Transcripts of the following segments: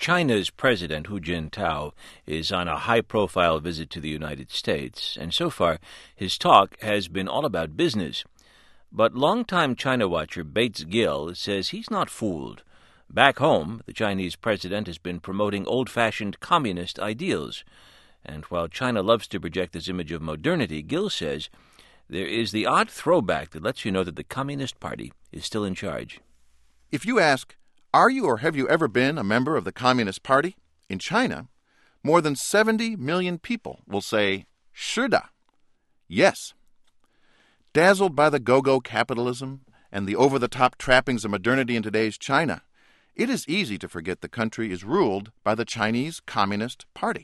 China's President Hu Jintao is on a high-profile visit to the United States, and so far his talk has been all about business. But longtime China watcher Bates Gill says he's not fooled. Back home, the Chinese president has been promoting old-fashioned communist ideals. And while China loves to project this image of modernity, Gill says there is the odd throwback that lets you know that the Communist Party is still in charge. If you ask, are you or have you ever been a member of the Communist Party? In China, more than 70 million people will say, 是的, yes. Dazzled by the go-go capitalism and the over-the-top trappings of modernity in today's China, it is easy to forget the country is ruled by the Chinese Communist Party.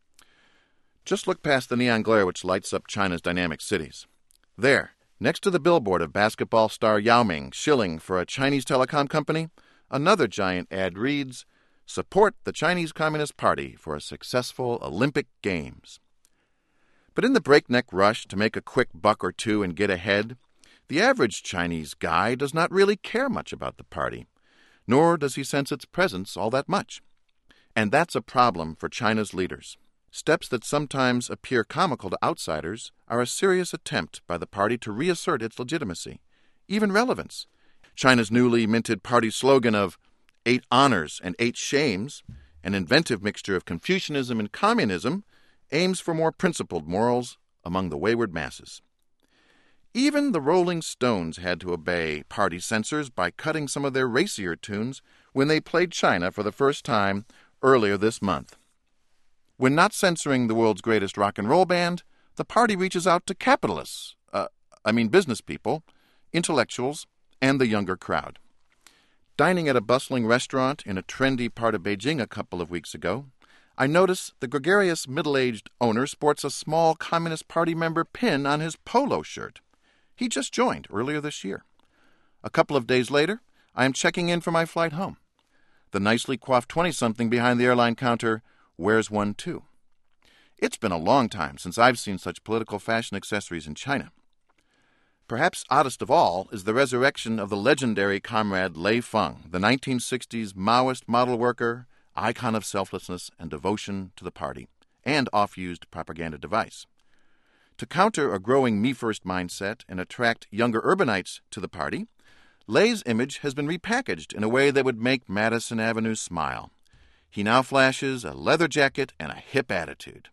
Just look past the neon glare which lights up China's dynamic cities. There, next to the billboard of basketball star Yao Ming shilling for a Chinese telecom company, another giant ad reads, "Support the Chinese Communist Party for a successful Olympic Games." But in the breakneck rush to make a quick buck or two and get ahead, the average Chinese guy does not really care much about the party, nor does he sense its presence all that much. And that's a problem for China's leaders. Steps that sometimes appear comical to outsiders are a serious attempt by the party to reassert its legitimacy, even relevance. China's newly minted party slogan of 8 honors and 8 shames, an inventive mixture of Confucianism and communism, aims for more principled morals among the wayward masses. Even the Rolling Stones had to obey party censors by cutting some of their racier tunes when they played China for the first time earlier this month. When not censoring the world's greatest rock and roll band, the party reaches out to capitalists, business people, intellectuals, and the younger crowd. Dining at a bustling restaurant in a trendy part of Beijing a couple of weeks ago, I noticed the gregarious middle-aged owner sports a small Communist Party member pin on his polo shirt. He just joined earlier this year. A couple of days later, I am checking in for my flight home. The nicely coiffed 20-something behind the airline counter wears one too. It's been a long time since I've seen such political fashion accessories in China. Perhaps oddest of all is the resurrection of the legendary comrade Lei Feng, the 1960s Maoist model worker, icon of selflessness and devotion to the party, and oft-used propaganda device. To counter a growing me-first mindset and attract younger urbanites to the party, Lei's image has been repackaged in a way that would make Madison Avenue smile. He now flashes a leather jacket and a hip attitude.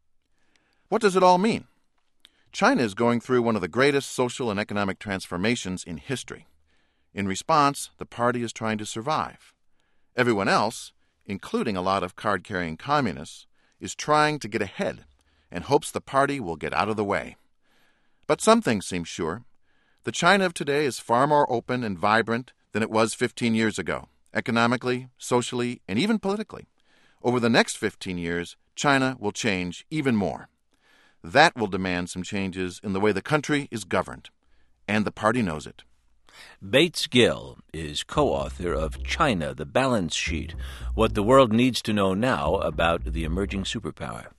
What does it all mean? China is going through one of the greatest social and economic transformations in history. In response, the party is trying to survive. Everyone else, including a lot of card-carrying communists, is trying to get ahead and hopes the party will get out of the way. But some things seem sure. The China of today is far more open and vibrant than it was 15 years ago, economically, socially, and even politically. Over the next 15 years, China will change even more. That will demand some changes in the way the country is governed, and the party knows it. Bates Gill is co-author of China, the Balance Sheet, What the World Needs to Know Now About the Emerging Superpower.